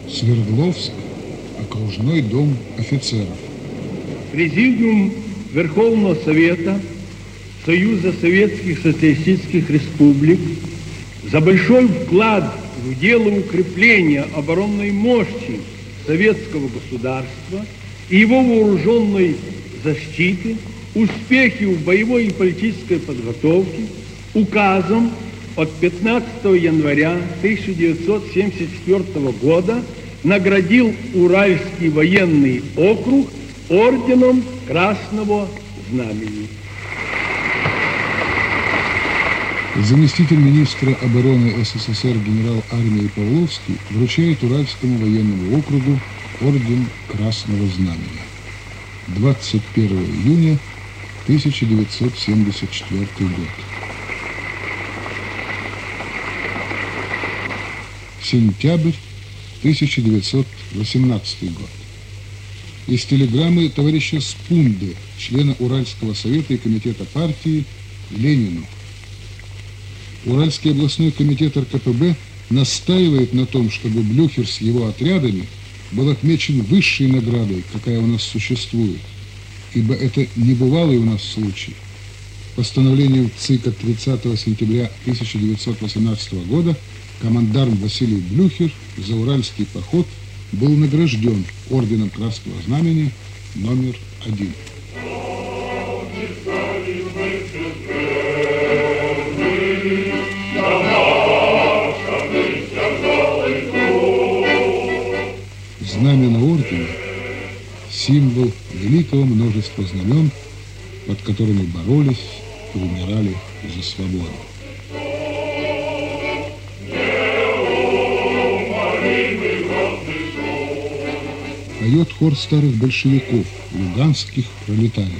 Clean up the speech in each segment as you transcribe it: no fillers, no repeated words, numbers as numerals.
Свердловск. Окружной дом офицеров. Президиум Верховного Совета Союза Советских Социалистических Республик за большой вклад в дело укрепления оборонной мощи советского государства и его вооруженной защиты, успехи в боевой и политической подготовке указом от 15 января 1974 года наградил Уральский военный округ орденом Красного Знамени. Заместитель министра обороны СССР генерал армии Павловский вручает Уральскому военному округу орден Красного Знамени. 21 июня 1974 год. Сентябрь 1918 год. Из телеграммы товарища Спунды, члена Уральского совета и комитета партии, Ленину. Уральский областной комитет РКПБ настаивает на том, чтобы Блюхер с его отрядами был отмечен высшей наградой, какая у нас существует, ибо это небывалый у нас случай. Постановлением ЦИК от 30 сентября 1918 года командарм Василий Блюхер за уральский поход был награжден орденом Красного Знамени номер 1. Знамя на ордене – символ великого множества знамен, под которыми боролись и умирали за свободу. Поет хор старых большевиков, луганских пролетариев.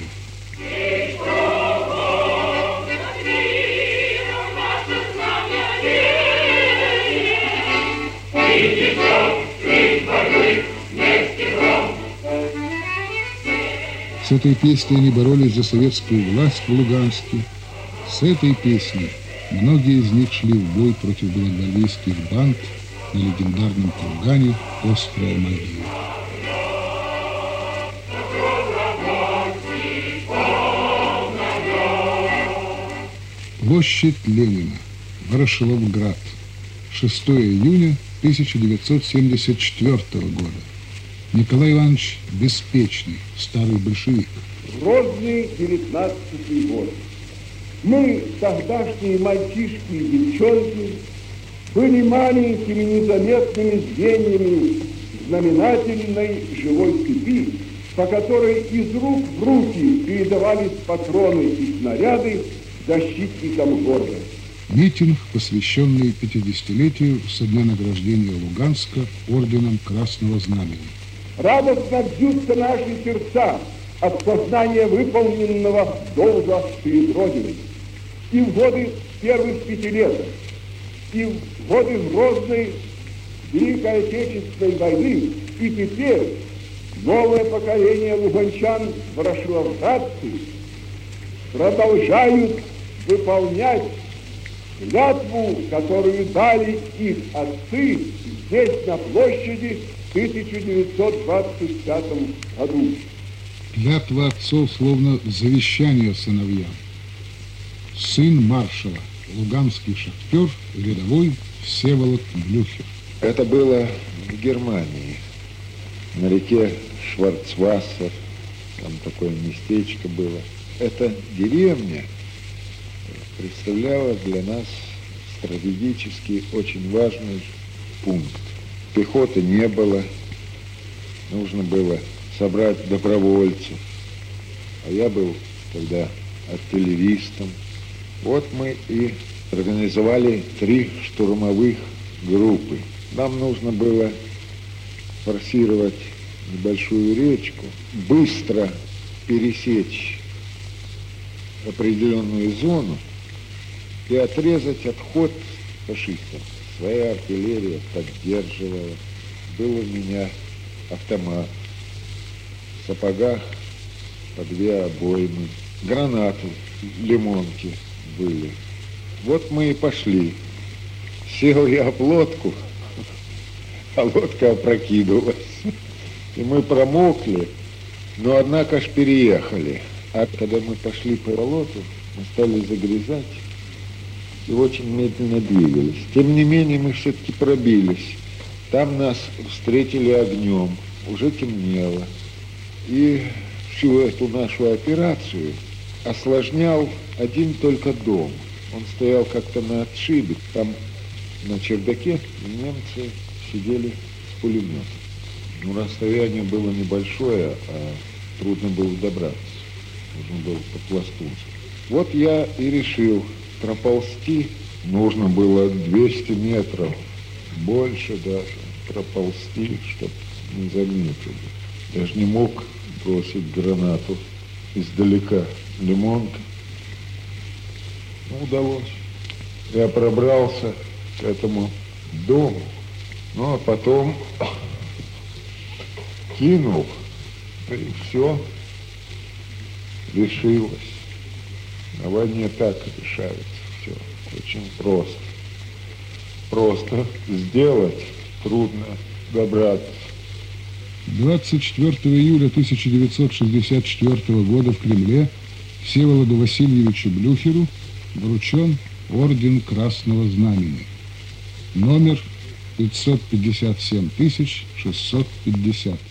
С этой песней они боролись за советскую власть в Луганске. С этой песней многие из них шли в бой против белогвардейских банд на легендарном кургане «Острая могила». Площадь Ленина, Ворошиловград, 6 июня 1974 года. Николай Иванович Беспечный, старый большевик. Грозный 19-й год. Мы, тогдашние мальчишки и девчонки, были маленькими незаметными звеньями знаменательной живой цепи, по которой из рук в руки передавались патроны и снаряды защитникам города. Митинг, посвященный 50-летию со дня награждения Луганска орденом Красного Знамени. Радостно бьются наши сердца от сознания выполненного долга перед Родиной. И в годы первых пятилеток, и в годы Грозной Великой Отечественной войны, и теперь новое поколение луганчан, ворошиловградцы, продолжают выполнять клятву, которую дали их отцы здесь, на площади, в 1925 году. Клятва отцов словно завещание сыновьям. Сын маршала, луганский шахтер, рядовой Всеволод Блюхер. Это было в Германии, на реке Шварцвассер, там такое местечко было. Эта деревня представляла для нас стратегически очень важный пункт. Пехоты не было, нужно было собрать добровольцев, а я был тогда артиллеристом. Вот мы и организовали 3 штурмовых группы. Нам нужно было форсировать небольшую речку, быстро пересечь определенную зону и отрезать отход фашистам. Своя артиллерия поддерживала. Был у меня автомат, в сапогах по 2 обоймы, гранаты, лимонки были. Вот мы и пошли. Сел я в лодку, а лодка опрокинулась. И мы промокли, но однако ж переехали. А когда мы пошли по болоту, мы стали загрязать и очень медленно двигались. Тем не менее, мы все-таки пробились. Там нас встретили огнем, уже темнело. И всю эту нашу операцию осложнял один только дом. Он стоял как-то на отшибе. Там на чердаке немцы сидели с пулеметом. Ну, расстояние было небольшое, а трудно было добраться. Нужно было по-пластунски. Вот я и решил проползти. Нужно было 200 метров, больше даже, проползти, чтобы не заметили. Я же не мог бросить гранату издалека. Лимонка. Ну, удалось. Я пробрался к этому дому, ну, а потом кинул, и все решилось. На войне так решается все. Очень просто. Просто сделать, трудно добраться. 24 июля 1964 года в Кремле Всеволоду Васильевичу Блюхеру вручен орден Красного Знамени, номер 557 650.